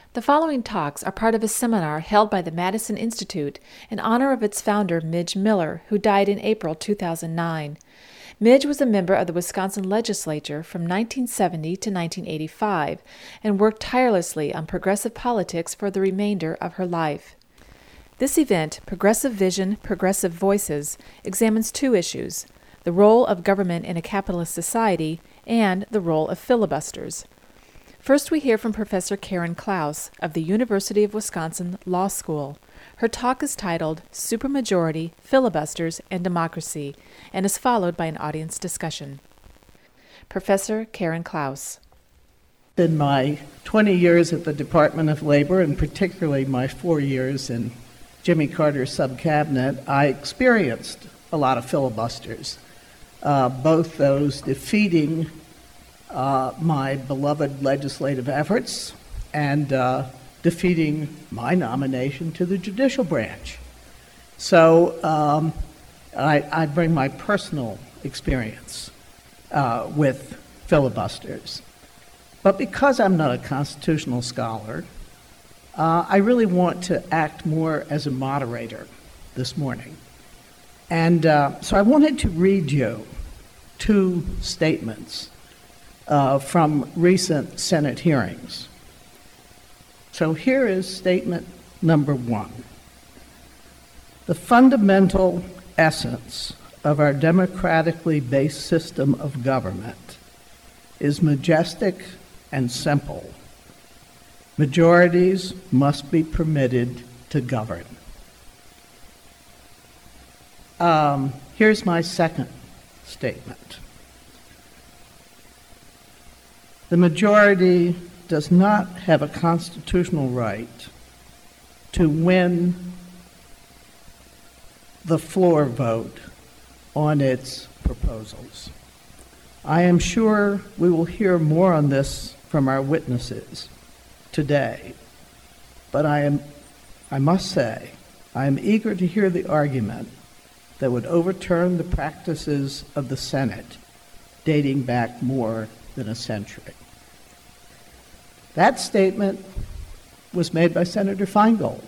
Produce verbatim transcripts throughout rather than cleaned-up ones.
The following talks are part of a seminar held by the Madison Institute in honor of its founder, Midge Miller, who died in April two thousand nine. Midge was a member of the Wisconsin legislature from nineteen seventy to nineteen eighty-five and worked tirelessly on progressive politics for the remainder of her life. This event, Progressive Vision, Progressive Voices, examines two issues: the role of government in a capitalist society and the role of filibusters. First, we hear from Professor Karen Klaus of the University of Wisconsin Law School. Her talk is titled Supermajority, Filibusters, and Democracy, and is followed by an audience discussion. Professor Karen Klaus. In my twenty years at the Department of Labor, and particularly my four years in Jimmy Carter's sub-cabinet, I experienced a lot of filibusters, uh, both those defeating Uh, my beloved legislative efforts and uh, defeating my nomination to the judicial branch. So um, I, I bring my personal experience uh, with filibusters. But because I'm not a constitutional scholar, uh, I really want to act more as a moderator this morning. And uh, so I wanted to read you two statements Uh, from recent Senate hearings. So here is statement number one. The fundamental essence of our democratically based system of government is majestic and simple. Majorities must be permitted to govern. Um, here's my second statement. The majority does not have a constitutional right to win the floor vote on its proposals. I am sure we will hear more on this from our witnesses today, but I am, I must say, I am eager to hear the argument that would overturn the practices of the Senate dating back more than a century. That statement was made by Senator Feingold.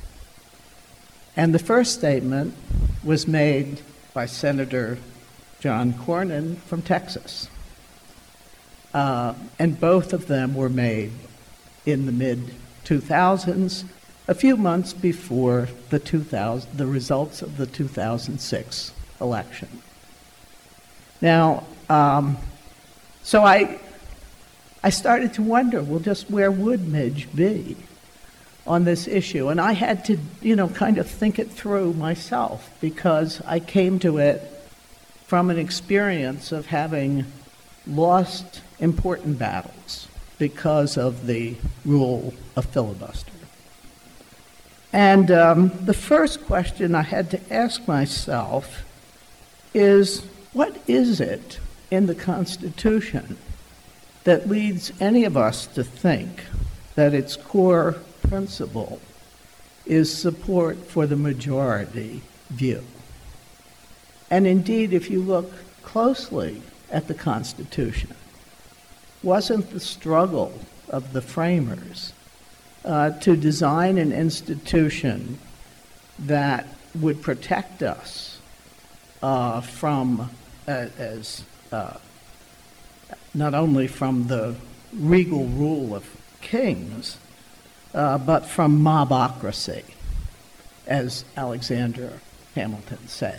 And the first statement was made by Senator John Cornyn from Texas. Uh, and both of them were made in the mid two thousands, a few months before the, two thousand, the results of the two thousand six election. Now, um, so I... I started to wonder, well, just where would Midge be on this issue? And I had to, you know, kind of think it through myself, because I came to it from an experience of having lost important battles because of the rule of filibuster. And um, the first question I had to ask myself is, what is it in the Constitution that leads any of us to think that its core principle is support for the majority view? And indeed, if you look closely at the Constitution, wasn't the struggle of the framers uh, to design an institution that would protect us uh, from, uh, as uh, not only from the regal rule of kings, uh, but from mobocracy, as Alexander Hamilton said.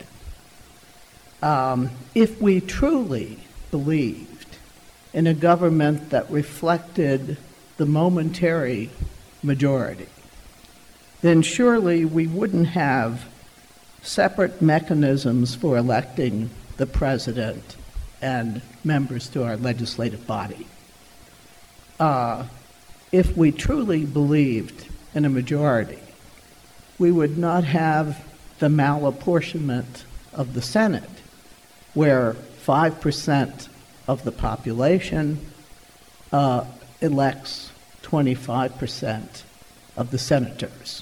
Um, if we truly believed in a government that reflected the momentary majority, then surely we wouldn't have separate mechanisms for electing the president and members to our legislative body. Uh, if we truly believed in a majority, we would not have the malapportionment of the Senate, where five percent of the population uh, elects twenty-five percent of the senators.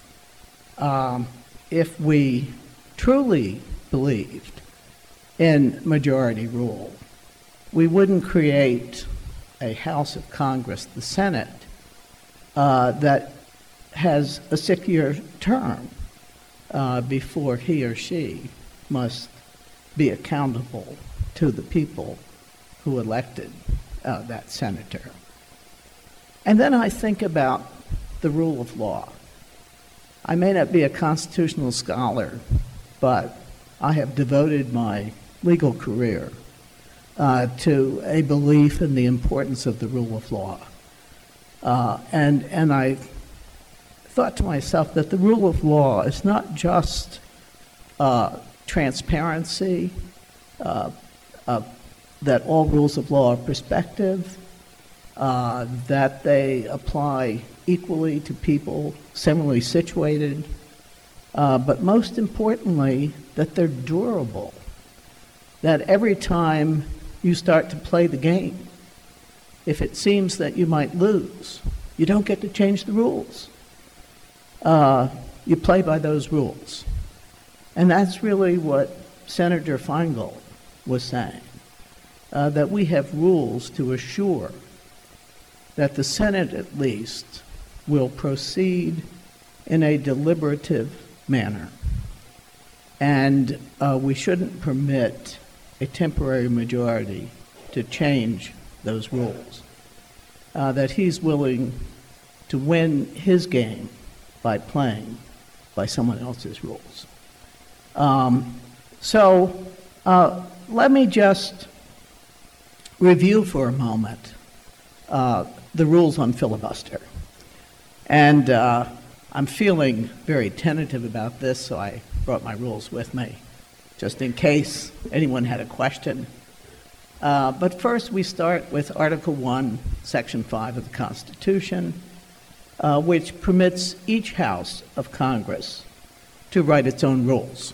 Um, if we truly believed in majority rule, we wouldn't create a House of Congress, the Senate, uh, that has a six-year term uh, before he or she must be accountable to the people who elected uh, that senator. And then I think about the rule of law. I may not be a constitutional scholar, but I have devoted my legal career uh, to a belief in the importance of the rule of law. Uh, and, and I thought to myself that the rule of law is not just uh, transparency, uh, uh, that all rules of law are prospective, uh, that they apply equally to people similarly situated, uh, but most importantly, that they're durable, that every time you start to play the game, if it seems that you might lose, you don't get to change the rules. Uh, you play by those rules. And that's really what Senator Feingold was saying, uh, that we have rules to assure that the Senate, at least, will proceed in a deliberative manner. And uh, we shouldn't permit a temporary majority to change those rules. Uh, that he's willing to win his game by playing by someone else's rules. Um, so uh, let me just review for a moment uh, the rules on filibuster. And uh, I'm feeling very tentative about this, so I brought my rules with me, just in case anyone had a question. Uh, but first, we start with Article one, Section five of the Constitution, uh, which permits each House of Congress to write its own rules.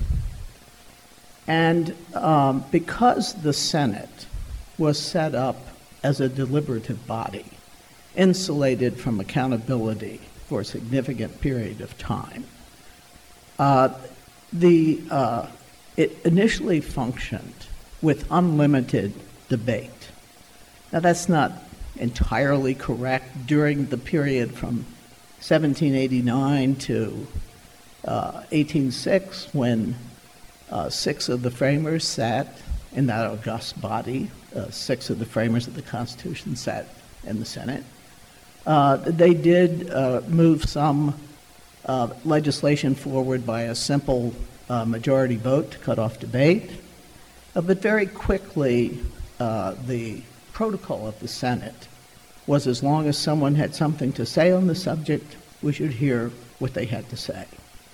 And um, because the Senate was set up as a deliberative body, insulated from accountability for a significant period of time, uh, the, uh, it initially functioned with unlimited debate. Now, that's not entirely correct. During the period from seventeen eighty-nine to uh, eighteen oh six, when uh, six of the framers sat in that august body, uh, six of the framers of the Constitution sat in the Senate, uh, they did uh, move some uh, legislation forward by a simple uh, majority vote to cut off debate. Uh, but very quickly, uh, the protocol of the Senate was as long as someone had something to say on the subject, we should hear what they had to say.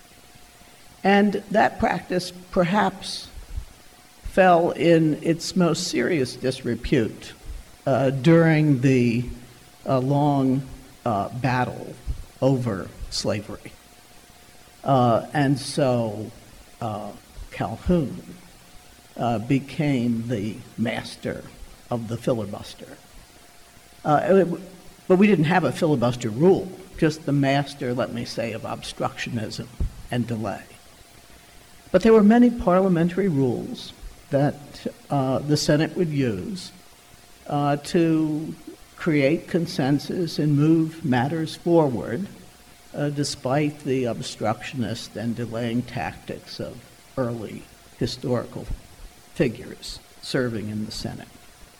And that practice perhaps fell in its most serious disrepute uh, during the uh, long uh, battle over slavery. Uh, and so uh, Calhoun Uh, became the master of the filibuster. Uh, it, but we didn't have a filibuster rule, just the master, let me say, of obstructionism and delay. But there were many parliamentary rules that uh, the Senate would use uh, to create consensus and move matters forward uh, despite the obstructionist and delaying tactics of early historical figures serving in the Senate.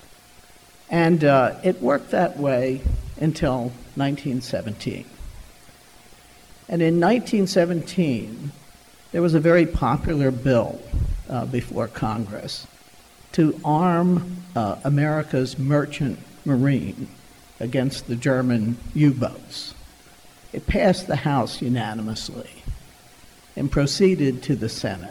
And uh, it worked that way until nineteen seventeen. And in nineteen seventeen, there was a very popular bill uh, before Congress to arm uh, America's merchant marine against the German U-boats. It passed the House unanimously and proceeded to the Senate.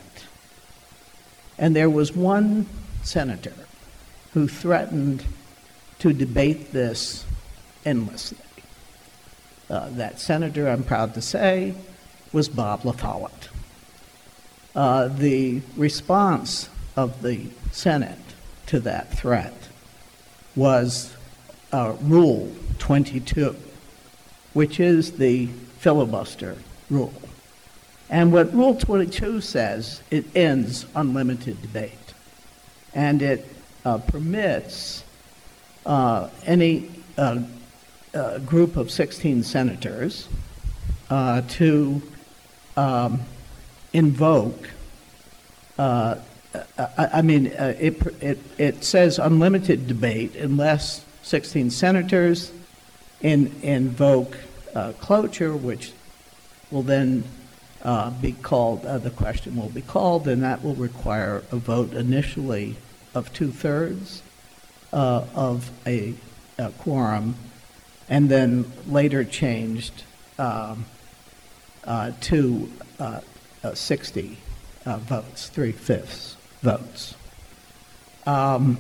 And there was one senator who threatened to debate this endlessly. Uh, that senator, I'm proud to say, was Bob La Follette. Uh, the response of the Senate to that threat was uh, Rule twenty-two, which is the filibuster rule. And what Rule twenty-two says, it ends unlimited debate. And it uh, permits uh, any uh, a group of sixteen senators uh, to um, invoke, uh, I, I mean, uh, it, it, it says unlimited debate unless sixteen senators in, invoke uh, cloture, which will then uh, be called, uh, the question will be called, and that will require a vote initially of two-thirds uh, of a, a quorum, and then later changed um, uh, to uh, uh, sixty uh, votes, three-fifths votes. Um,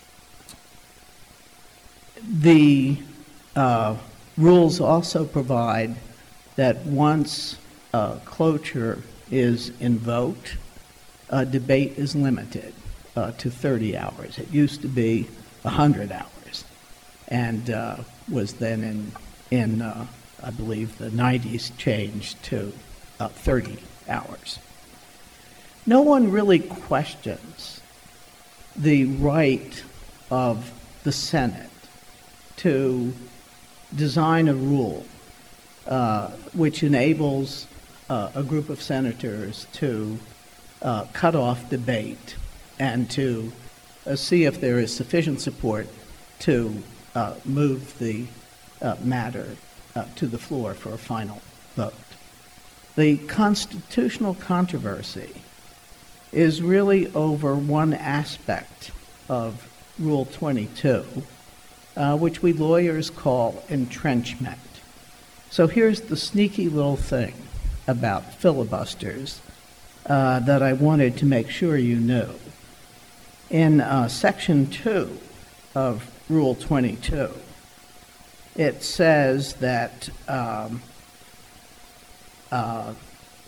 the uh, rules also provide that once uh, cloture is invoked, uh, debate is limited uh, to thirty hours. It used to be one hundred hours, and uh, was then in, in uh, I believe, the nineties changed to uh, thirty hours. No one really questions the right of the Senate to design a rule uh, which enables uh, a group of senators to uh, cut off debate and to uh, see if there is sufficient support to uh, move the uh, matter uh, to the floor for a final vote. The constitutional controversy is really over one aspect of Rule twenty-two, uh, which we lawyers call entrenchment. So here's the sneaky little thing about filibusters uh, that I wanted to make sure you knew. In uh, Section two of Rule twenty-two, it says that um, uh,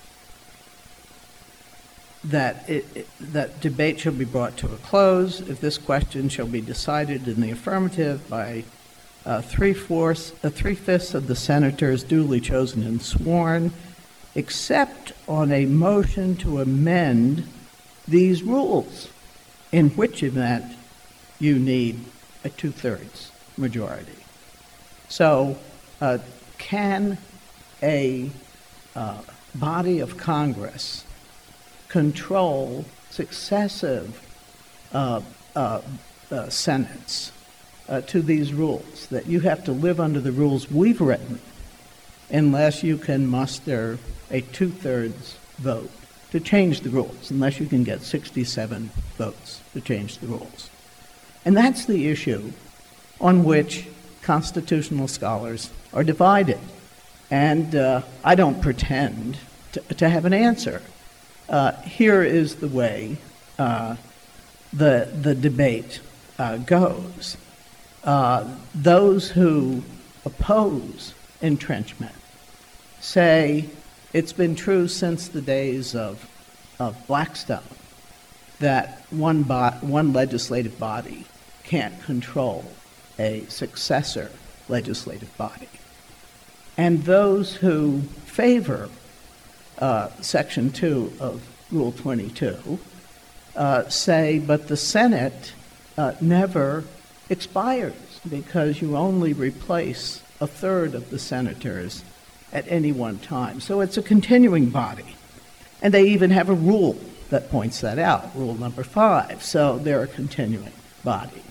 that it, it, that debate shall be brought to a close if this question shall be decided in the affirmative by uh, three-fourths, uh, three-fifths of the senators duly chosen and sworn, except on a motion to amend these rules, in which event you need a two-thirds majority. So uh, can a uh, body of Congress control successive uh, uh, uh, senates uh, to these rules, that you have to live under the rules we've written unless you can muster a two-thirds vote to change the rules, unless you can get sixty-seven votes to change the rules. And that's the issue on which constitutional scholars are divided. And uh, I don't pretend to, to have an answer. Uh, here is the way uh, the, the debate uh, goes. Uh, those who oppose entrenchment say it's been true since the days of, of Blackstone that one, bo- one legislative body can't control a successor legislative body. And those who favor Uh, Section two of Rule twenty-two uh, say, but the Senate uh, never expires because you only replace a third of the senators at any one time. So it's a continuing body. And they even have a rule that points that out, Rule number five. So they're a continuing body.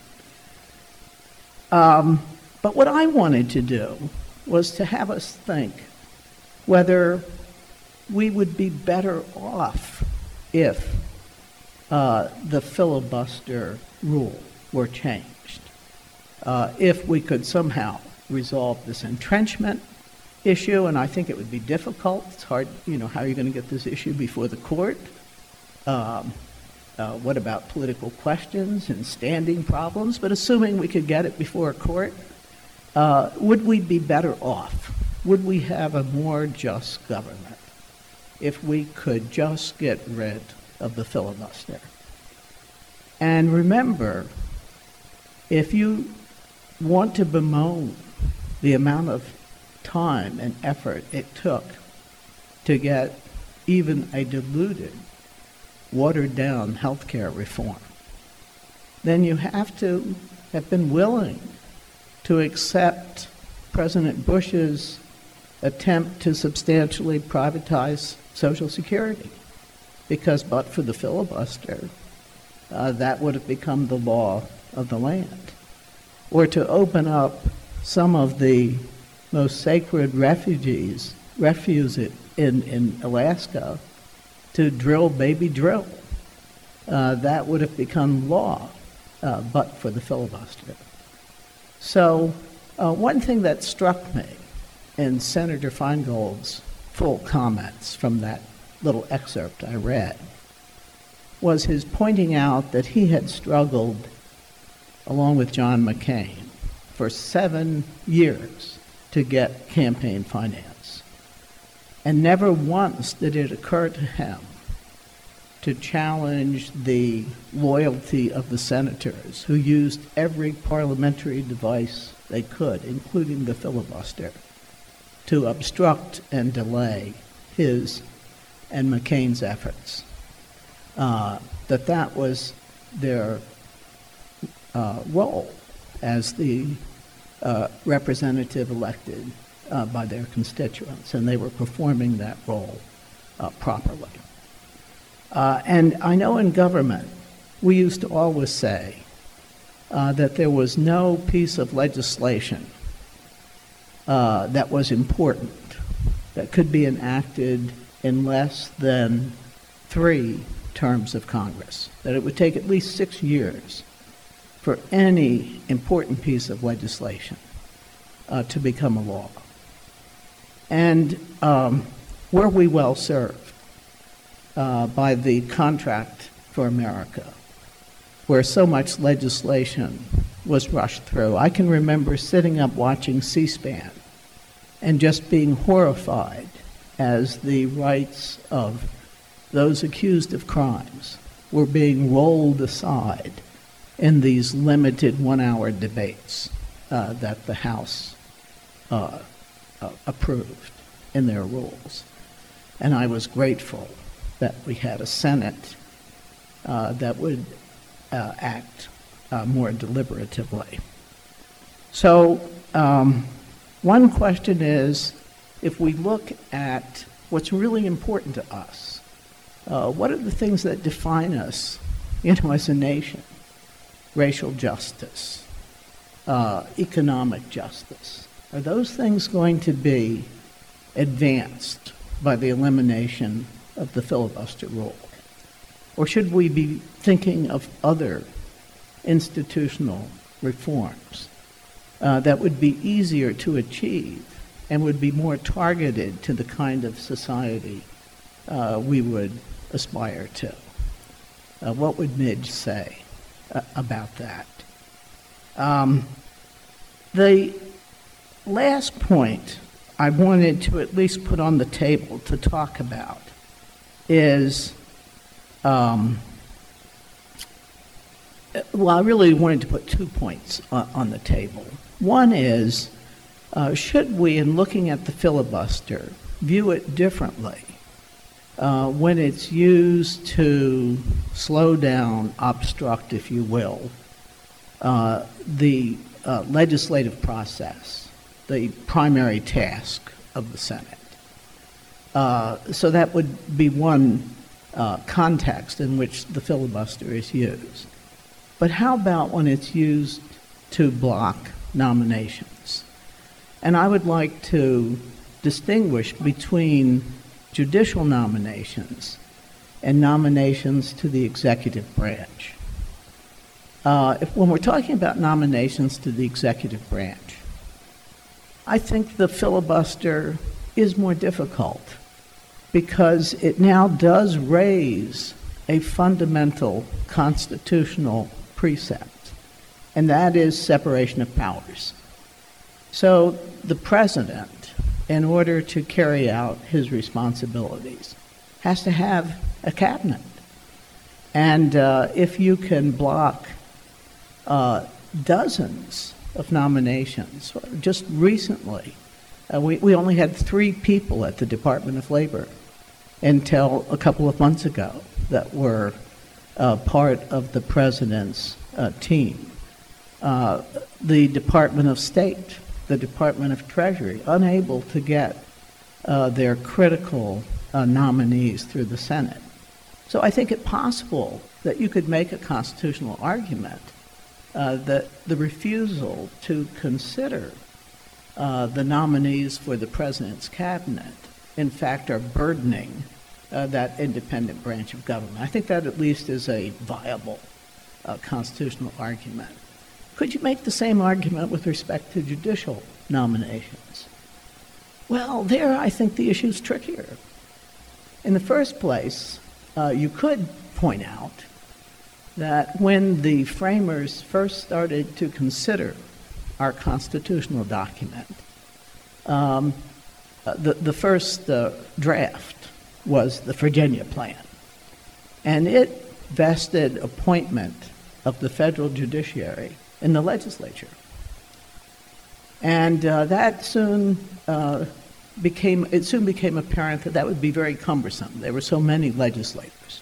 Um, but what I wanted to do was to have us think whether we would be better off if uh, the filibuster rule were changed. Uh, if we could somehow resolve this entrenchment issue, and I think it would be difficult. It's hard, you know, how are you going to get this issue before the court? Um, uh, what about political questions and standing problems? But assuming we could get it before a court, uh, would we be better off? Would we have a more just government if we could just get rid of the filibuster? And remember, if you want to bemoan the amount of time and effort it took to get even a diluted, watered-down health care reform, then you have to have been willing to accept President Bush's attempt to substantially privatize Social Security, because but for the filibuster, uh, that would have become the law of the land. Or to open up some of the most sacred refuges, refuges in, in Alaska to drill baby drill. Uh, that would have become law, uh, but for the filibuster. So uh, one thing that struck me in Senator Feingold's full comments from that little excerpt I read was his pointing out that he had struggled, along with John McCain, for seven years to get campaign finance. And never once did it occur to him to challenge the loyalty of the senators who used every parliamentary device they could, including the filibuster, to obstruct and delay his and McCain's efforts. Uh, that that was their uh, role as the uh, representative elected uh, by their constituents, and they were performing that role uh, properly. Uh, and I know in government, we used to always say uh, that there was no piece of legislation uh, that was important, that could be enacted in less than three terms of Congress, that it would take at least six years for any important piece of legislation uh, to become a law. And um, were we well served uh, by the Contract for America, where so much legislation was rushed through? I can remember sitting up watching C-SPAN and just being horrified as the rights of those accused of crimes were being rolled aside in these limited one-hour debates uh, that the House uh, uh, approved in their rules. And I was grateful that we had a Senate uh, that would uh, act uh, more deliberatively. So um, one question is, if we look at what's really important to us, uh, what are the things that define us, you know, as a nation? Racial justice, uh, economic justice. Are those things going to be advanced by the elimination of the filibuster rule? Or should we be thinking of other institutional reforms uh, that would be easier to achieve and would be more targeted to the kind of society uh, we would aspire to? Uh, what would Midge say uh, about that? Um, the last point I wanted to at least put on the table to talk about is, um, well, I really wanted to put two points on, on the table. One is, uh, should we, in looking at the filibuster, view it differently uh, when it's used to slow down, obstruct, if you will, uh, the uh, legislative process, the primary task of the Senate? Uh, so that would be one uh, context in which the filibuster is used. But how about when it's used to block nominations? And I would like to distinguish between judicial nominations and nominations to the executive branch. Uh, if, when we're talking about nominations to the executive branch, I think the filibuster is more difficult because it now does raise a fundamental constitutional precept, and that is separation of powers. So the president, in order to carry out his responsibilities, has to have a cabinet. And uh, if you can block uh, dozens of nominations, just recently, uh, we, we only had three people at the Department of Labor until a couple of months ago that were uh, part of the president's uh, team. Uh, the Department of State the Department of Treasury, unable to get uh, their critical uh, nominees through the Senate. So I think it possible that you could make a constitutional argument uh, that the refusal to consider uh, the nominees for the president's cabinet, in fact, are burdening uh, that independent branch of government. I think that at least is a viable uh, constitutional argument. Could you make the same argument with respect to judicial nominations? Well, there I think the issue's trickier. In the first place, uh, you could point out that when the framers first started to consider our constitutional document, um, uh, the, the first uh, draft was the Virginia Plan, and it vested appointment of the federal judiciary in the legislature. And uh, that soon uh, became, it soon became apparent that that would be very cumbersome. There were so many legislators.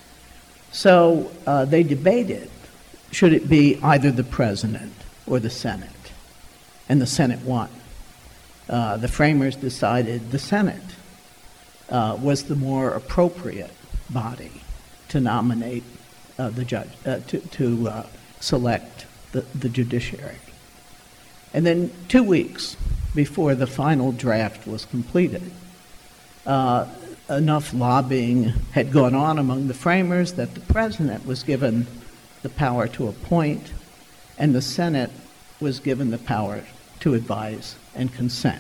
So uh, they debated, should it be either the president or the Senate? And the Senate won. Uh, the framers decided the Senate uh, was the more appropriate body to nominate uh, the judge, uh, to, to uh, select the, the judiciary. And then two weeks before the final draft was completed, uh, enough lobbying had gone on among the framers that the president was given the power to appoint, and the Senate was given the power to advise and consent.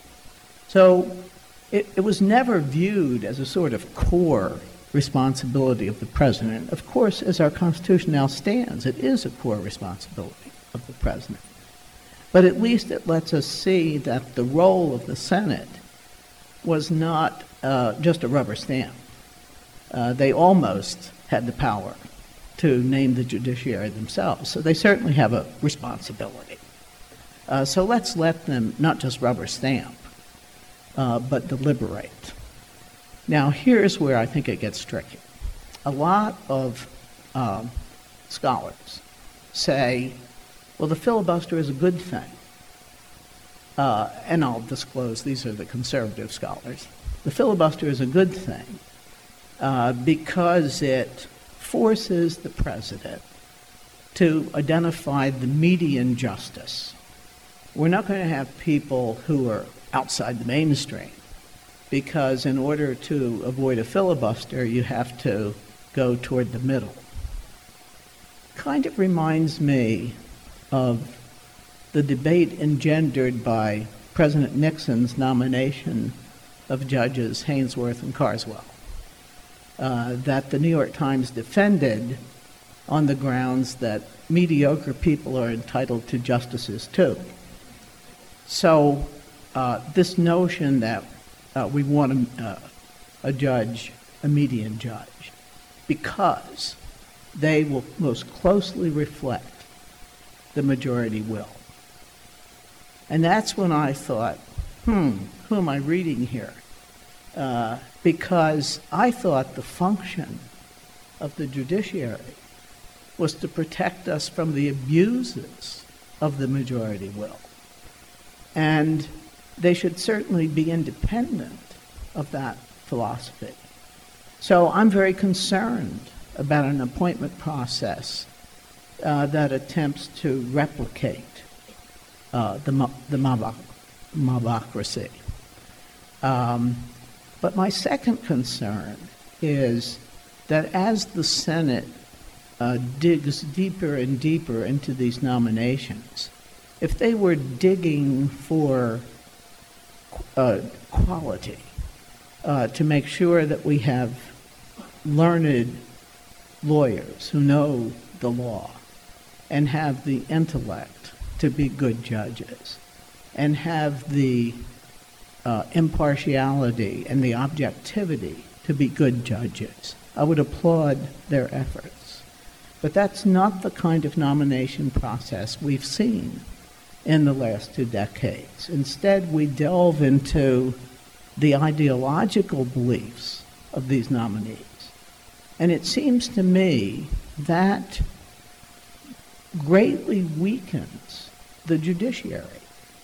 So it, it was never viewed as a sort of core responsibility of the president. Of course, as our Constitution now stands, it is a core responsibility of the president. But at least it lets us see that the role of the Senate was not uh, just a rubber stamp. Uh, they almost had the power to name the judiciary themselves, so they certainly have a responsibility. Uh, so let's let them not just rubber stamp, uh, but deliberate. Now, here's where I think it gets tricky. A lot of um, scholars say, well, the filibuster is a good thing. Uh, and I'll disclose, these are the conservative scholars. The filibuster is a good thing uh, because it forces the president to identify the median justice. We're not going to have people who are outside the mainstream, because in order to avoid a filibuster, you have to go toward the middle. Kind of reminds me of the debate engendered by President Nixon's nomination of Judges Haynsworth and Carswell, uh, that the New York Times defended on the grounds that mediocre people are entitled to justices too. So uh, this notion that uh, we want a, uh, a judge, a median judge, because they will most closely reflect the majority will. And that's when I thought, hmm, who am I reading here? Uh, because I thought the function of the judiciary was to protect us from the abuses of the majority will. And they should certainly be independent of that philosophy. So I'm very concerned about an appointment process uh, that attempts to replicate uh, the, mo- the mob- mobocracy. Um, but my second concern is that as the Senate uh, digs deeper and deeper into these nominations, if they were digging for uh, quality uh, to make sure that we have learned lawyers who know the law and have the intellect to be good judges and have the uh, impartiality and the objectivity to be good judges, I would applaud their efforts. But that's not the kind of nomination process we've seen in the last two decades. Instead, we delve into the ideological beliefs of these nominees. And it seems to me that greatly weakens the judiciary.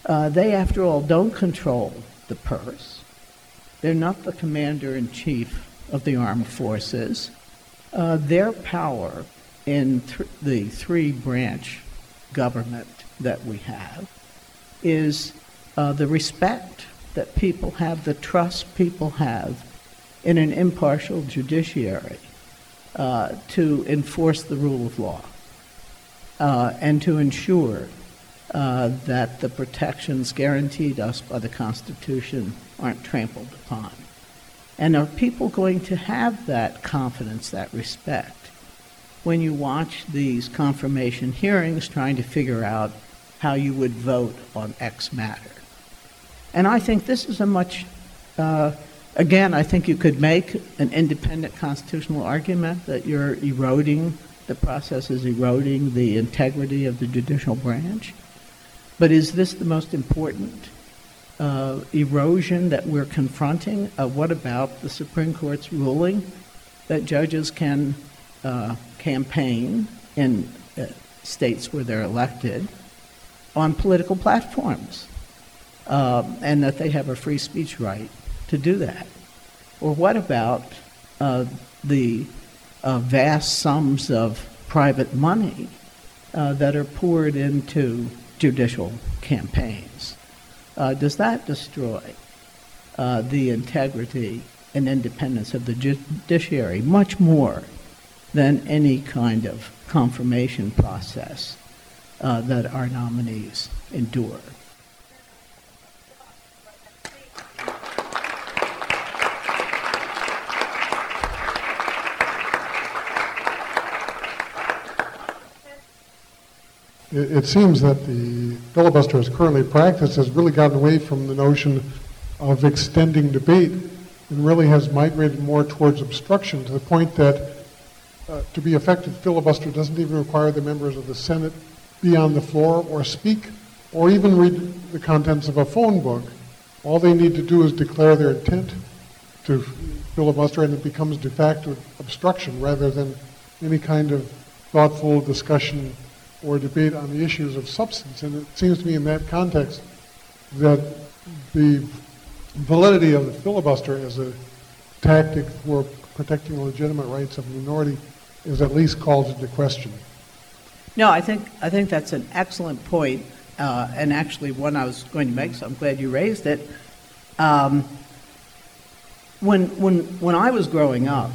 Uh, they, after all, don't control the purse. They're not the commander-in-chief of the armed forces. Uh, their power in th- the three-branch government that we have is uh, the respect that people have, the trust people have in an impartial judiciary uh, to enforce the rule of law uh, and to ensure uh, that the protections guaranteed us by the Constitution aren't trampled upon. And are people going to have that confidence, that respect, when you watch these confirmation hearings trying to figure out how you would vote on X matter? And I think this is a much, uh, again, I think you could make an independent constitutional argument that you're eroding, the process is eroding the integrity of the judicial branch. But is this the most important uh, erosion that we're confronting? Uh, what about the Supreme Court's ruling that judges can uh, campaign in uh, states where they're elected on political platforms, uh, and that they have a free speech right to do that? Or what about uh, the uh, vast sums of private money uh, that are poured into judicial campaigns? Uh, does that destroy uh, the integrity and independence of the judiciary much more than any kind of confirmation process uh, that our nominees endure? It, it seems that the filibuster as currently practiced has really gotten away from the notion of extending debate and really has migrated more towards obstruction, to the point that uh, to be effective, filibuster doesn't even require the members of the Senate be on the floor or speak or even read the contents of a phone book. All they need to do is declare their intent to filibuster, and it becomes de facto obstruction rather than any kind of thoughtful discussion or debate on the issues of substance. And it seems to me in that context that the validity of the filibuster as a tactic for protecting the legitimate rights of the minority is at least called into question. No, I think I think that's an excellent point, uh, and actually one I was going to make, so I'm glad you raised it. Um, when when when I was growing up,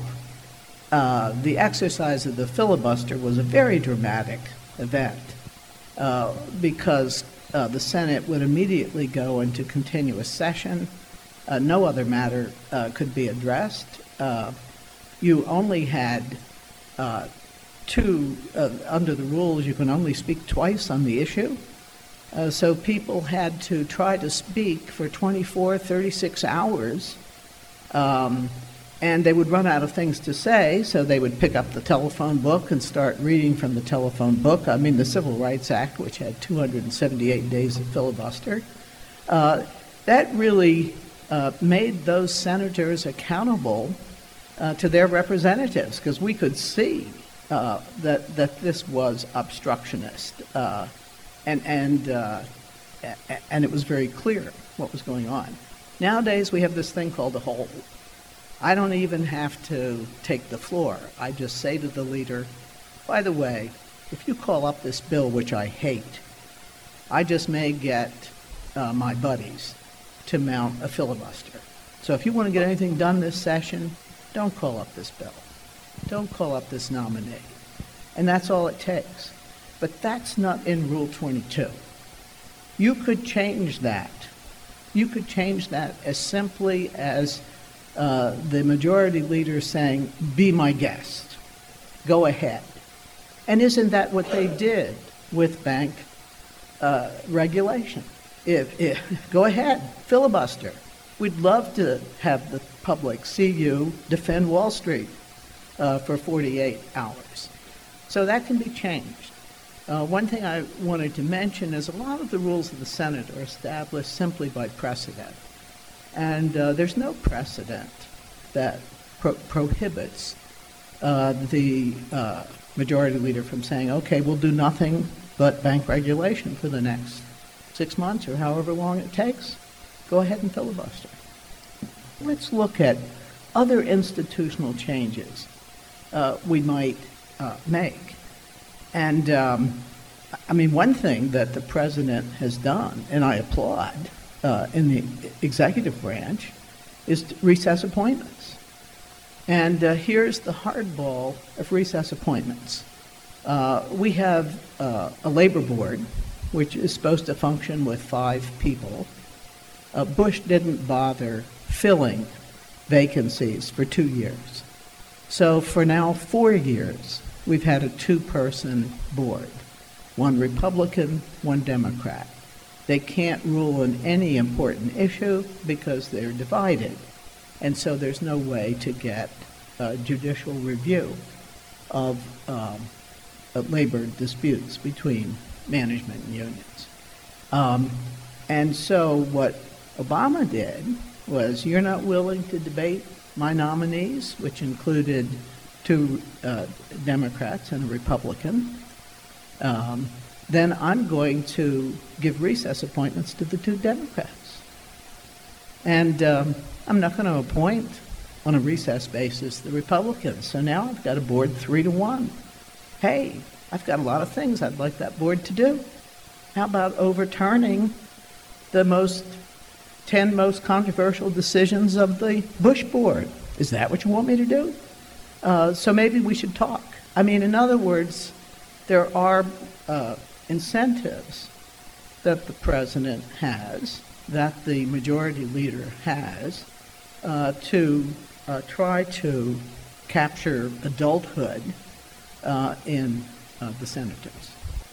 uh, the exercise of the filibuster was a very dramatic event uh, because uh, the Senate would immediately go into continuous session. Uh, no other matter uh, could be addressed. Uh, you only had uh, two, uh, under the rules, you can only speak twice on the issue. Uh, so people had to try to speak for twenty-four, thirty-six hours, um, and they would run out of things to say, so they would pick up the telephone book and start reading from the telephone book. I mean, the Civil Rights Act, which had two hundred seventy-eight days of filibuster, uh, that really uh, made those senators accountable uh, to their representatives, because we could see uh, that that this was obstructionist, uh, and and uh, and it was very clear what was going on. Nowadays, we have this thing called a hold. I don't even have to take the floor. I just say to the leader, by the way, if you call up this bill, which I hate, I just may get uh, my buddies to mount a filibuster. So if you want to get anything done this session, don't call up this bill. Don't call up this nominee. And that's all it takes. But that's not in Rule twenty-two. You could change that. You could change that as simply as uh, the majority leader saying, be my guest. Go ahead. And isn't that what they did with bank uh, regulation? If, if, go ahead, filibuster. We'd love to have the public see you defend Wall Street uh, for forty-eight hours. So that can be changed. Uh, one thing I wanted to mention is a lot of the rules of the Senate are established simply by precedent. And uh, there's no precedent that pro- prohibits uh, the uh, majority leader from saying, okay, we'll do nothing but bank regulation for the next six months or however long it takes, go ahead and filibuster. Let's look at other institutional changes uh, we might uh, make. And, um, I mean, one thing that the president has done, and I applaud uh, in the executive branch, is recess appointments. And uh, here's the hardball of recess appointments. Uh, we have uh, a labor board, which is supposed to function with five people. Uh, Bush didn't bother filling vacancies for two years. So for now, four years, we've had a two-person board, one Republican, one Democrat. They can't rule on any important issue because they're divided. And so there's no way to get uh, judicial review of um, uh, labor disputes between management and unions. Um, and so what Obama did was, you're not willing to debate my nominees, which included two uh, Democrats and a Republican, um, then I'm going to give recess appointments to the two Democrats. And um, I'm not going to appoint on a recess basis the Republicans. So now I've got a board three to one. Hey, I've got a lot of things I'd like that board to do. How about overturning the most ten most controversial decisions of the Bush board? Is that what you want me to do? Uh, so maybe we should talk. I mean, in other words, there are uh, incentives that the president has, that the majority leader has, uh, to uh, try to capture adulthood uh, in uh, the senators.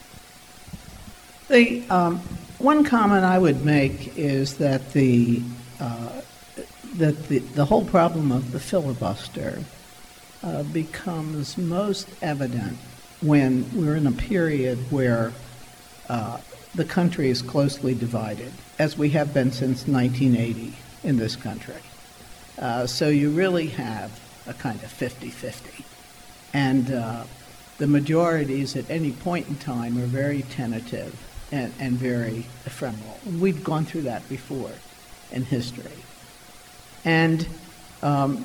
The um, one comment I would make is that the uh, that the, the whole problem of the filibuster uh, becomes most evident when we're in a period where uh, the country is closely divided, as we have been since nineteen eighty in this country. Uh, so you really have a kind of fifty-fifty. And uh, the majorities at any point in time are very tentative and, and very ephemeral. And we've gone through that before in history. And um,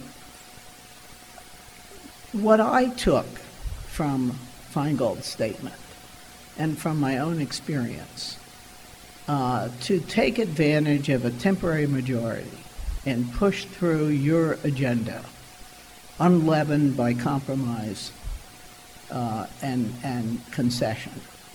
what I took from Feingold's statement and from my own experience, uh, to take advantage of a temporary majority and push through your agenda, unleavened by compromise uh, and, and concession,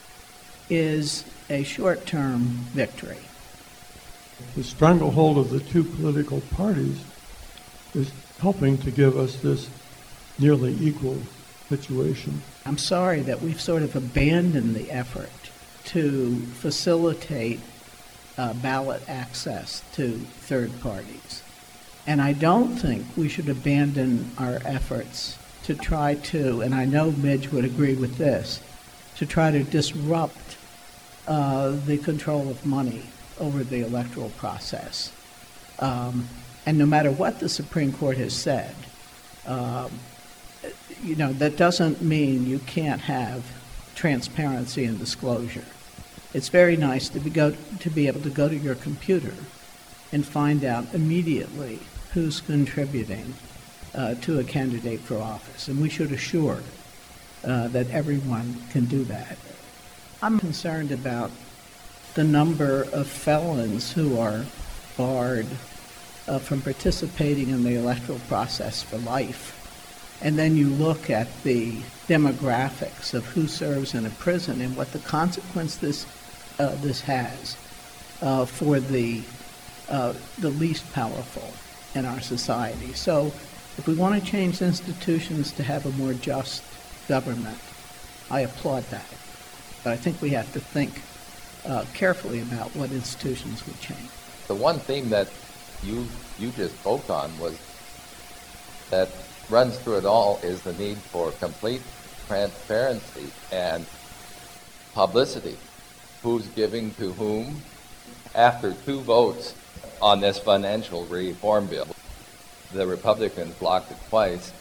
is a short-term victory. The stranglehold of the two political parties is helping to give us this nearly equal situation. I'm sorry that we've sort of abandoned the effort to facilitate uh, ballot access to third parties. And I don't think we should abandon our efforts to try to, and I know Midge would agree with this, to try to disrupt uh, the control of money over the electoral process. Um, and no matter what the Supreme Court has said, um, you know, that doesn't mean you can't have transparency and disclosure. It's very nice to be, go, to be able to go to your computer and find out immediately who's contributing uh, to a candidate for office. And we should assure uh, that everyone can do that. I'm concerned about the number of felons who are barred uh, from participating in the electoral process for life. And then you look at the demographics of who serves in a prison and what the consequence this uh, this has uh, for the uh, the least powerful in our society. So if we want to change institutions to have a more just government, I applaud that. But I think we have to think uh, carefully about what institutions we change. The one theme that you you just spoke on was that runs through it all is the need for complete transparency and publicity. Who's giving to whom? After two votes on this financial reform bill, the Republicans blocked it twice.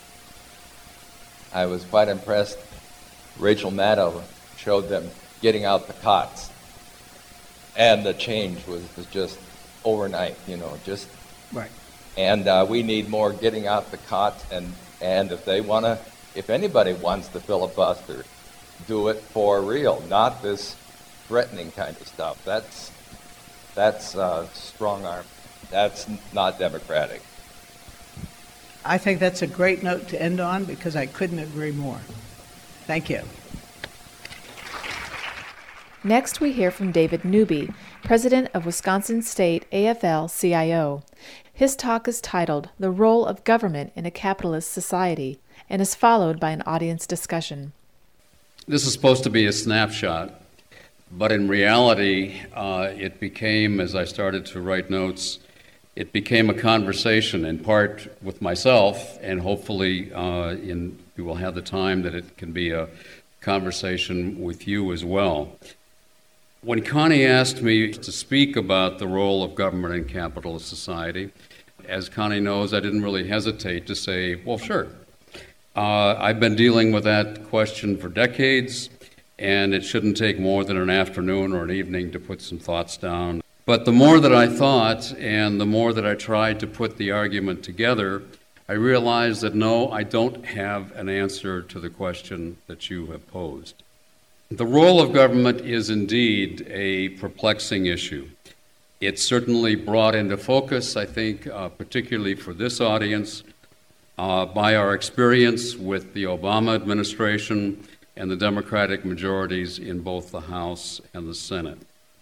I was quite impressed. Rachel Maddow showed them getting out the cots and the change was, was just overnight, you know, just Right. And uh, we need more getting out the cot, and, and if they want to, if anybody wants to filibuster, do it for real, not this threatening kind of stuff. That's that's uh, strong arm. That's not democratic. I think that's a great note to end on because I couldn't agree more. Thank you. Next, we hear from David Newby, president of Wisconsin State A F L C I O. His talk is titled The Role of Government in a Capitalist Society and is followed by an audience discussion. This is supposed to be a snapshot, but in reality, uh, it became, as I started to write notes, it became a conversation in part with myself, and hopefully uh, in, we will have the time that it can be a conversation with you as well. When Connie asked me to speak about the role of government in capitalist society, as Connie knows, I didn't really hesitate to say, well, sure. Uh, I've been dealing with that question for decades, and it shouldn't take more than an afternoon or an evening to put some thoughts down. But the more that I thought and the more that I tried to put the argument together, I realized that no, I don't have an answer to the question that you have posed. The role of government is indeed a perplexing issue. It's certainly brought into focus, I think, uh, particularly for this audience, uh, by our experience with the Obama administration and the Democratic majorities in both the House and the Senate.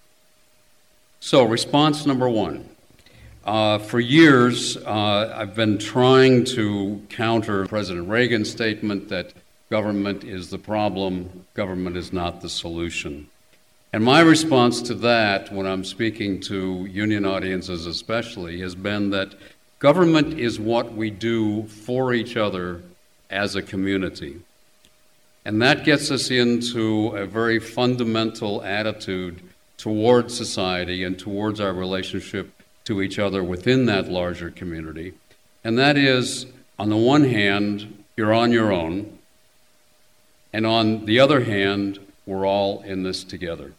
So, response number one. Uh, for years, uh, I've been trying to counter President Reagan's statement that government is the problem, government is not the solution. And my response to that, when I'm speaking to union audiences especially, has been that government is what we do for each other as a community. And that gets us into a very fundamental attitude towards society and towards our relationship to each other within that larger community. And that is, on the one hand, you're on your own. And on the other hand, we're all in this together.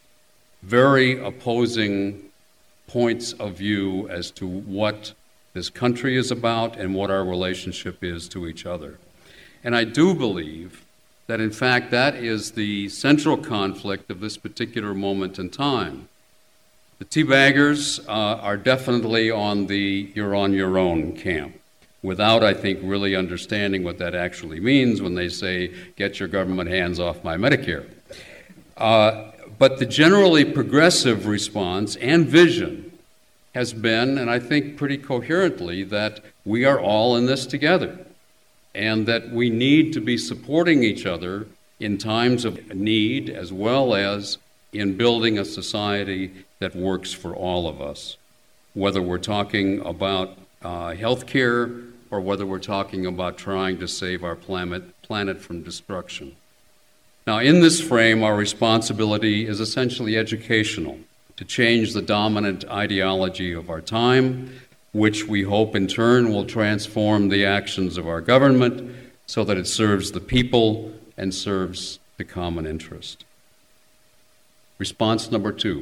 Very opposing points of view as to what this country is about and what our relationship is to each other. And I do believe that, in fact, that is the central conflict of this particular moment in time. The teabaggers uh, are definitely on the you're on your own camp, without, I think, really understanding what that actually means when they say, get your government hands off my Medicare. Uh, but the generally progressive response and vision has been, and I think pretty coherently, that we are all in this together, and that we need to be supporting each other in times of need as well as in building a society that works for all of us, whether we're talking about uh, health care or whether we're talking about trying to save our planet, planet from destruction. Now, in this frame, our responsibility is essentially educational, to change the dominant ideology of our time, which we hope in turn will transform the actions of our government so that it serves the people and serves the common interest. Response number two.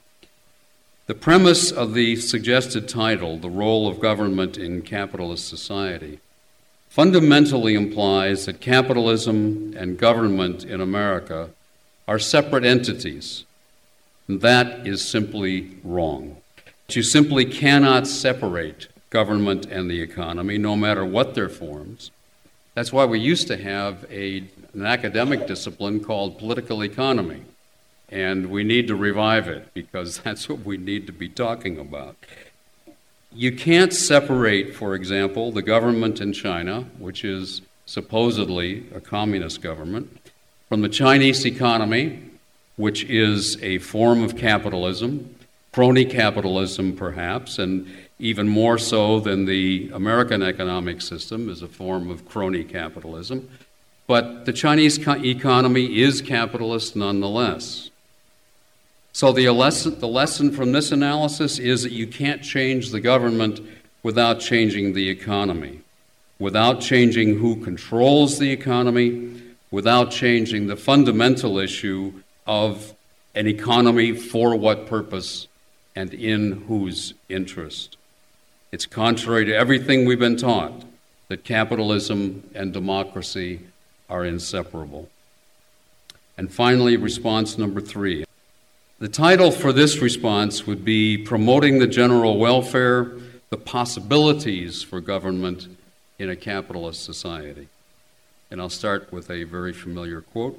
The premise of the suggested title, The Role of Government in Capitalist Society, fundamentally implies that capitalism and government in America are separate entities. And that is simply wrong. You simply cannot separate government and the economy, no matter what their forms. That's why we used to have a, an academic discipline called political economy. And we need to revive it because that's what we need to be talking about. You can't separate, for example, the government in China, which is supposedly a communist government, from the Chinese economy, which is a form of capitalism, crony capitalism perhaps, and even more so than the American economic system is a form of crony capitalism. But the Chinese co- economy is capitalist nonetheless. So the lesson, the lesson from this analysis is that you can't change the government without changing the economy, without changing who controls the economy, without changing the fundamental issue of an economy for what purpose and in whose interest. It's contrary to everything we've been taught that capitalism and democracy are inseparable. And finally, response number three. The title for this response would be Promoting the General Welfare, the Possibilities for Government in a Capitalist Society. And I'll start with a very familiar quote.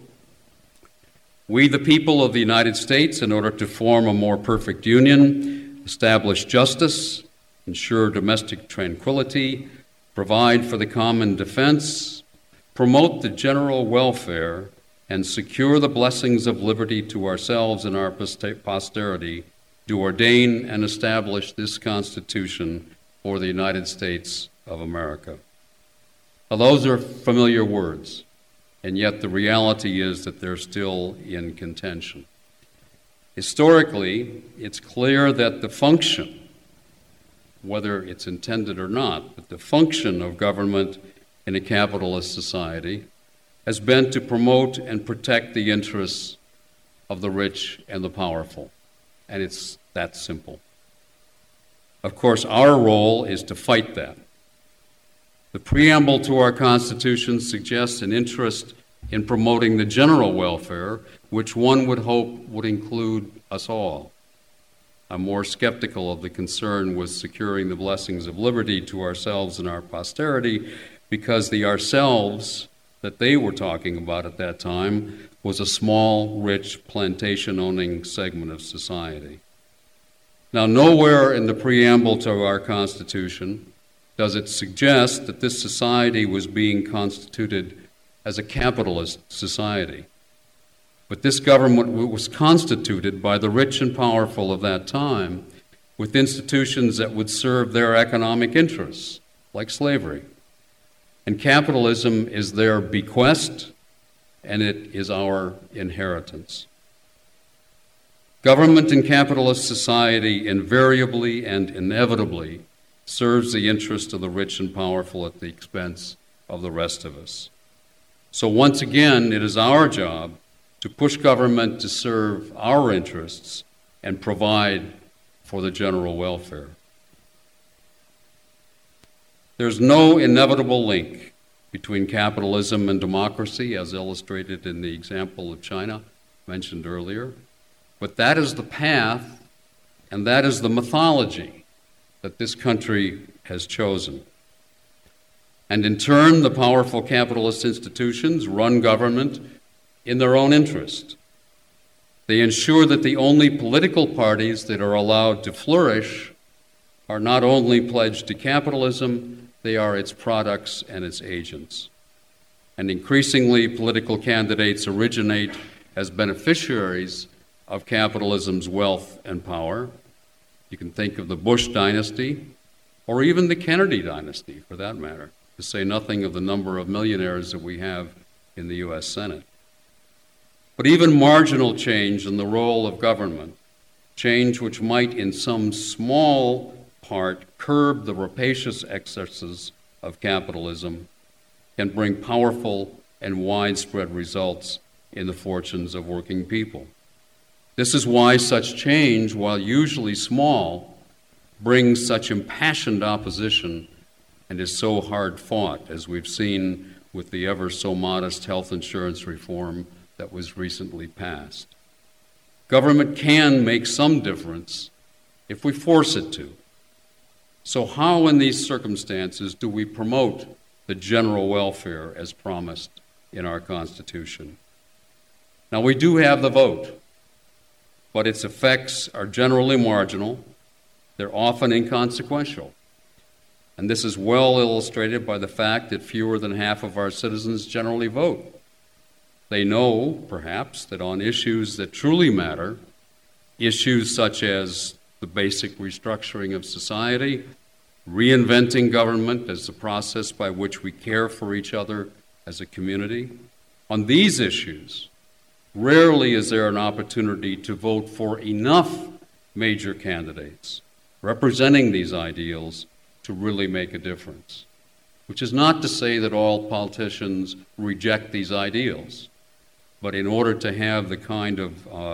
We, the people of the United States, in order to form a more perfect union, establish justice, ensure domestic tranquility, provide for the common defense, promote the general welfare, and secure the blessings of liberty to ourselves and our posterity, do ordain and establish this Constitution for the United States of America. Now, those are familiar words, and yet the reality is that they're still in contention. Historically, it's clear that the function, whether it's intended or not, but the function of government in a capitalist society has been to promote and protect the interests of the rich and the powerful. And it's that simple. Of course, our role is to fight that. The preamble to our Constitution suggests an interest in promoting the general welfare, which one would hope would include us all. I'm more skeptical of the concern with securing the blessings of liberty to ourselves and our posterity, because the ourselves that they were talking about at that time was a small, rich, plantation-owning segment of society. Now, nowhere in the preamble to our Constitution does it suggest that this society was being constituted as a capitalist society. But this government was constituted by the rich and powerful of that time with institutions that would serve their economic interests, like slavery. And capitalism is their bequest, and it is our inheritance. Government in capitalist society invariably and inevitably serves the interest of the rich and powerful at the expense of the rest of us. So once again, it is our job to push government to serve our interests and provide for the general welfare. There's no inevitable link between capitalism and democracy, as illustrated in the example of China mentioned earlier. But that is the path, and that is the mythology that this country has chosen. And in turn, the powerful capitalist institutions run government in their own interest. They ensure that the only political parties that are allowed to flourish are not only pledged to capitalism, they are its products and its agents. And increasingly, political candidates originate as beneficiaries of capitalism's wealth and power. You can think of the Bush dynasty, or even the Kennedy dynasty, for that matter, to say nothing of the number of millionaires that we have in the U S Senate. But even marginal change in the role of government, change which might in some small part curb the rapacious excesses of capitalism, can bring powerful and widespread results in the fortunes of working people. This is why such change, while usually small, brings such impassioned opposition and is so hard fought, as we've seen with the ever so modest health insurance reform that was recently passed. Government can make some difference if we force it to. So how in these circumstances do we promote the general welfare as promised in our Constitution? Now, we do have the vote, but its effects are generally marginal. They're often inconsequential. And this is well illustrated by the fact that fewer than half of our citizens generally vote. They know, perhaps, that on issues that truly matter, issues such as the basic restructuring of society, reinventing government as the process by which we care for each other as a community, on these issues, rarely is there an opportunity to vote for enough major candidates representing these ideals to really make a difference. Which is not to say that all politicians reject these ideals, but in order to have the kind of uh,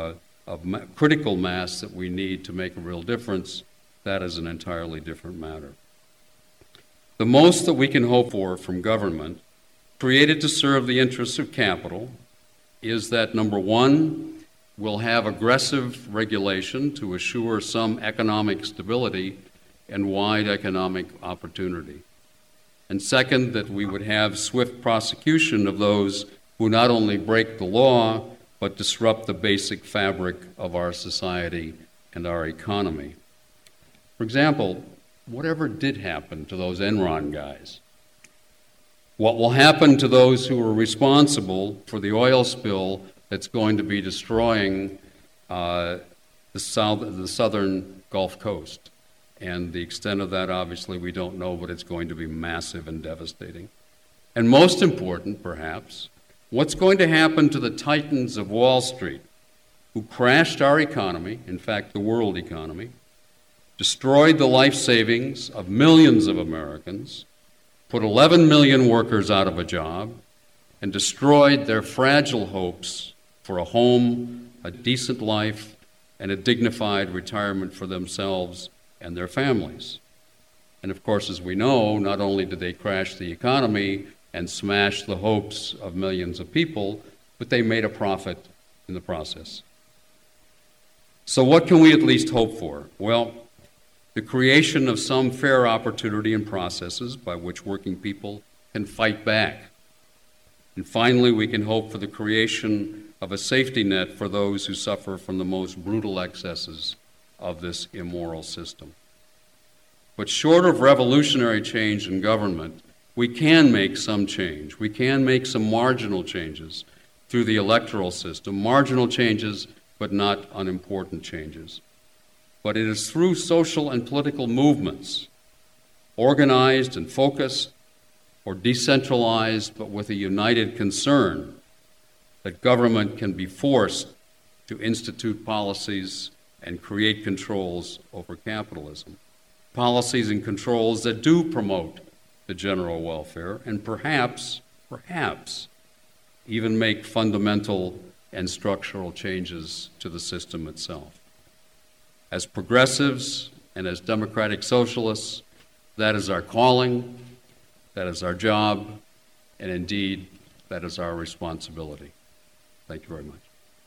of ma- critical mass that we need to make a real difference, that is an entirely different matter. The most that we can hope for from government, created to serve the interests of capital, is that, number one, we'll have aggressive regulation to assure some economic stability and wide economic opportunity. And second, that we would have swift prosecution of those who not only break the law, but disrupt the basic fabric of our society and our economy. For example, whatever did happen to those Enron guys? What will happen to those who are responsible for the oil spill that's going to be destroying uh, the, south, the southern Gulf Coast? And the extent of that, obviously, we don't know, but it's going to be massive and devastating. And most important, perhaps, what's going to happen to the titans of Wall Street who crashed our economy, in fact, the world economy, destroyed the life savings of millions of Americans, put eleven million workers out of a job, and destroyed their fragile hopes for a home, a decent life, and a dignified retirement for themselves and their families. And of course, as we know, not only did they crash the economy and smash the hopes of millions of people, but they made a profit in the process. So what can we at least hope for? Well, the creation of some fair opportunity and processes by which working people can fight back. And finally, we can hope for the creation of a safety net for those who suffer from the most brutal excesses of this immoral system. But short of revolutionary change in government, we can make some change. We can make some marginal changes through the electoral system, marginal changes, but not unimportant changes. But it is through social and political movements, organized and focused, or decentralized, but with a united concern, that government can be forced to institute policies and create controls over capitalism. Policies and controls that do promote the general welfare and perhaps, perhaps, even make fundamental and structural changes to the system itself. As progressives and as democratic socialists, that is our calling, that is our job, and indeed, that is our responsibility. Thank you very much.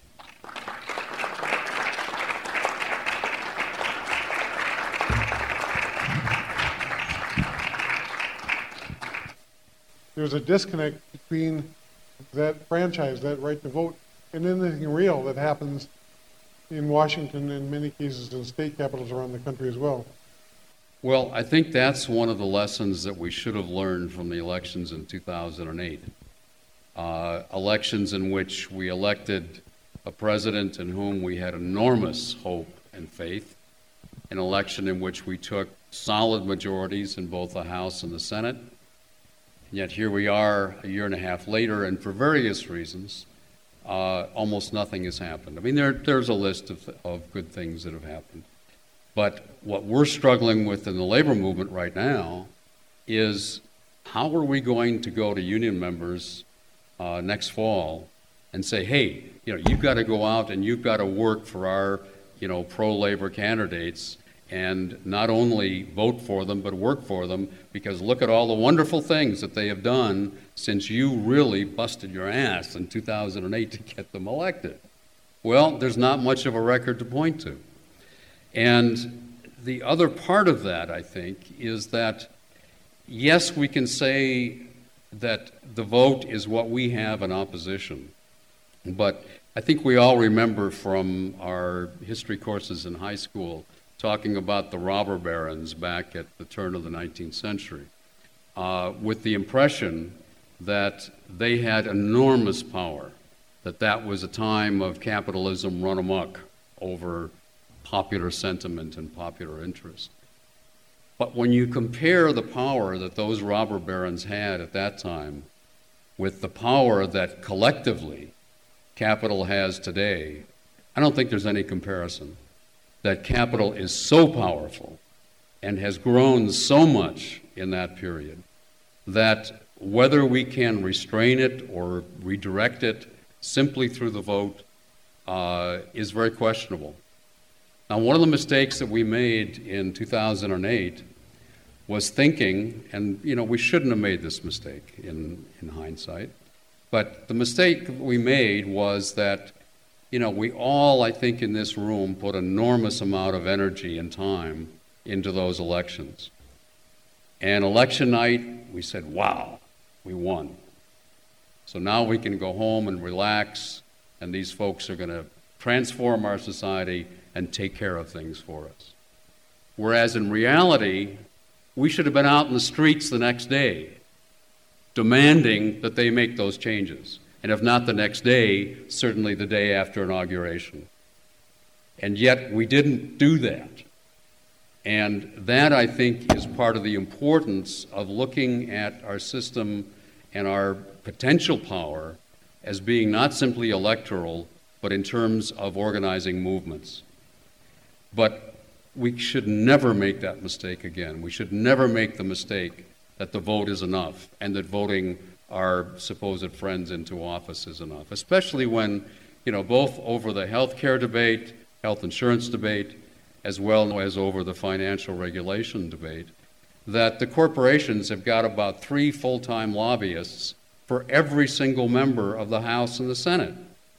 There's a disconnect between that franchise, that right to vote, and anything real that happens in Washington, in many cases in state capitals around the country as well. Well, I think that's one of the lessons that we should have learned from the elections in two thousand eight. Uh, elections in which we elected a president in whom we had enormous hope and faith, an election in which we took solid majorities in both the House and the Senate. And yet here we are a year and a half later, and for various reasons, uh, almost nothing has happened. I mean, there, there's a list of, of good things that have happened. But what we're struggling with in the labor movement right now is how are we going to go to union members uh, next fall and say, hey, you know, you've got to go out and you've got to work for our, you know, pro-labor candidates and not only vote for them, but work for them, because look at all the wonderful things that they have done since you really busted your ass in two thousand eight to get them elected. Well, there's not much of a record to point to. And the other part of that, I think, is that, yes, we can say that the vote is what we have in opposition, but I think we all remember from our history courses in high school talking about the robber barons back at the turn of the nineteenth century, uh, with the impression that they had enormous power, that that was a time of capitalism run amok over popular sentiment and popular interest. But when you compare the power that those robber barons had at that time with the power that collectively capital has today, I don't think there's any comparison. That capital is so powerful and has grown so much in that period that whether we can restrain it or redirect it simply through the vote uh, is very questionable. Now, one of the mistakes that we made in two thousand eight was thinking, and you know, we shouldn't have made this mistake in, in hindsight, but the mistake we made was that, you know, we all, I think, in this room put an enormous amount of energy and time into those elections. And election night, we said, wow, we won. So now we can go home and relax, and these folks are going to transform our society and take care of things for us. Whereas in reality, we should have been out in the streets the next day, demanding that they make those changes. And if not the next day, certainly the day after inauguration. And yet we didn't do that. And that, I think, is part of the importance of looking at our system and our potential power as being not simply electoral, but in terms of organizing movements. But we should never make that mistake again. We should never make the mistake that the vote is enough and that voting our supposed friends into office is enough, especially when, you know, both over the health care debate, health insurance debate, as well as over the financial regulation debate, that the corporations have got about three full-time lobbyists for every single member of the House and the Senate.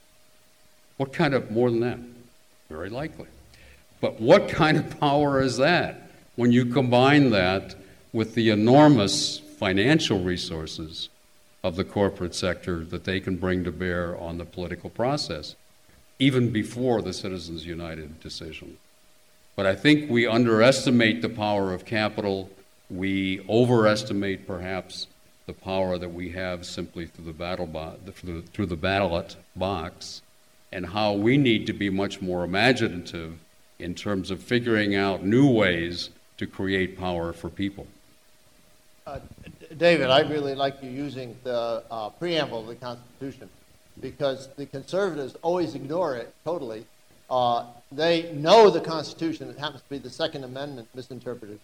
What kind of, more than that? Very likely. But what kind of power is that when you combine that with the enormous financial resources of the corporate sector that they can bring to bear on the political process, even before the Citizens United decision? But I think we underestimate the power of capital. We overestimate, perhaps, the power that we have simply through the battle bo- through, the, through the ballot box, and how we need to be much more imaginative in terms of figuring out new ways to create power for people. Uh, David, I really like you using the uh, preamble of the Constitution, because the conservatives always ignore it totally. Uh, they know the Constitution. It happens to be the Second Amendment misinterpreted.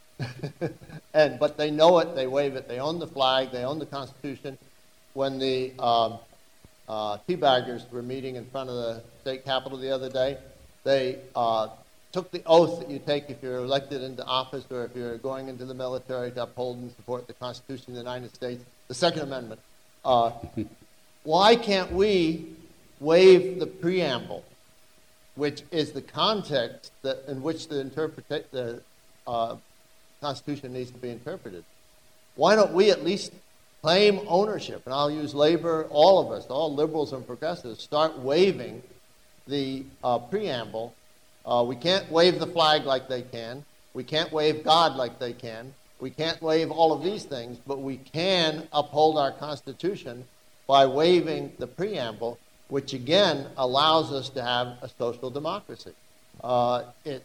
and But they know it, they wave it, they own the flag, they own the Constitution. When the uh, uh, teabaggers were meeting in front of the state capitol the other day, they uh, took the oath that you take if you're elected into office or if you're going into the military to uphold and support the Constitution of the United States, the Second Amendment. Uh, why can't we waive the preamble, which is the context that in which the, interpreta- the uh, Constitution needs to be interpreted? Why don't we at least claim ownership? And I'll use labor, all of us, all liberals and progressives, start waiving the uh, preamble. Uh, we can't wave the flag like they can. We can't wave God like they can. We can't wave all of these things, but we can uphold our Constitution by waiving the preamble, which again allows us to have a social democracy. Uh, it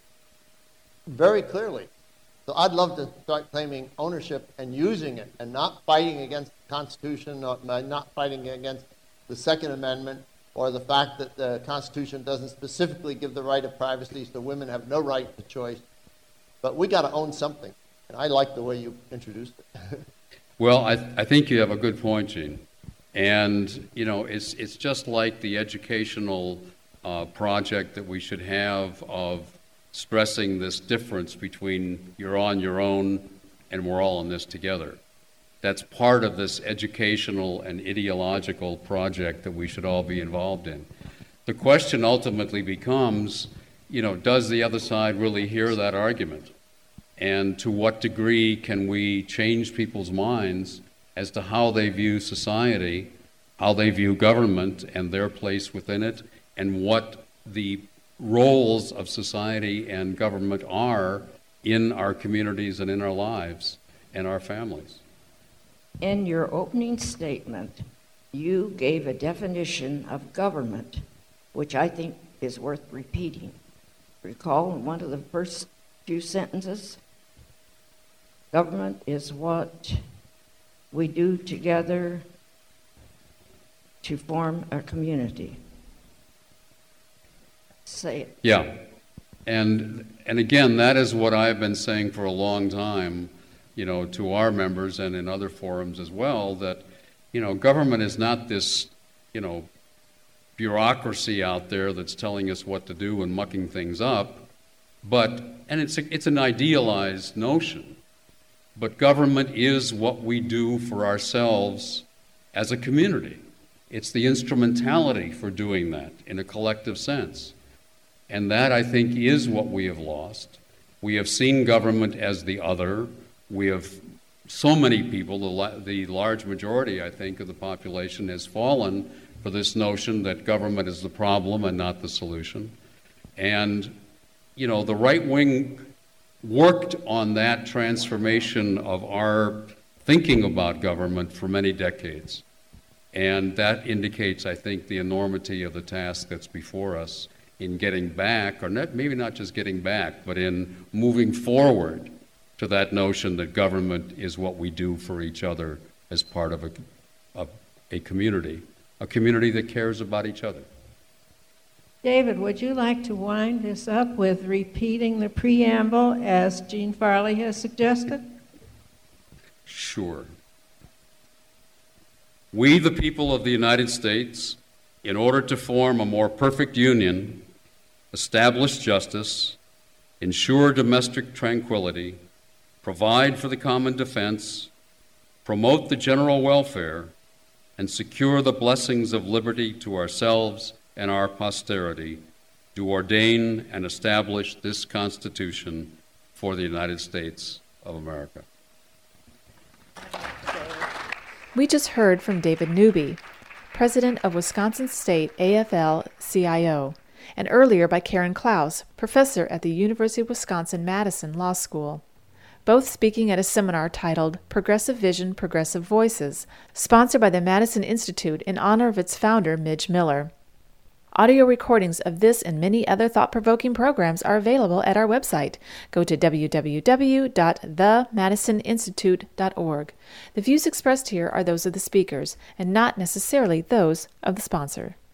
very clearly. So I'd love to start claiming ownership and using it, and not fighting against the Constitution, or not fighting against the Second Amendment, or the fact that the Constitution doesn't specifically give the right of privacy, so women have no right to choice. But we got to own something, and I like the way you introduced it. Well, I, th- I think you have a good point, Gene. And, you know, it's it's just like the educational uh, project that we should have of stressing this difference between you're on your own and we're all in this together. That's part of this educational and ideological project that we should all be involved in. The question ultimately becomes, you know, does the other side really hear that argument? And to what degree can we change people's minds as to how they view society, how they view government and their place within it, and what the roles of society and government are in our communities and in our lives and our families? In your opening statement, you gave a definition of government, which I think is worth repeating. Recall in one of the first few sentences, government is what we do together to form a community. Say it. Yeah. And and again, that is what I've been saying for a long time, you know, to our members and in other forums as well, that, you know, government is not this, you know, bureaucracy out there that's telling us what to do and mucking things up. But, and it's, a, it's an idealized notion, but government is what we do for ourselves as a community. It's the instrumentality for doing that in a collective sense. And that, I think, is what we have lost. We have seen government as the other. We have, so many people, the, the large majority, I think, of the population has fallen for this notion that government is the problem and not the solution. And, you know, the right wing worked on that transformation of our thinking about government for many decades. And that indicates, I think, the enormity of the task that's before us in getting back, or not, maybe not just getting back, but in moving forward to that notion that government is what we do for each other as part of a, a, a community, a community that cares about each other. David, would you like to wind this up with repeating the preamble as Gene Farley has suggested? Sure. We, the people of the United States, in order to form a more perfect union, establish justice, ensure domestic tranquility, provide for the common defense, promote the general welfare, and secure the blessings of liberty to ourselves and our posterity, do ordain and establish this Constitution for the United States of America. We just heard from David Newby, president of Wisconsin State A F L C I O, and earlier by Karen Klaus, professor at the University of Wisconsin-Madison Law School, both speaking at a seminar titled Progressive Vision, Progressive Voices, sponsored by the Madison Institute in honor of its founder, Midge Miller. Audio recordings of this and many other thought-provoking programs are available at our website. Go to w w w dot the madison institute dot org. The views expressed here are those of the speakers, and not necessarily those of the sponsor.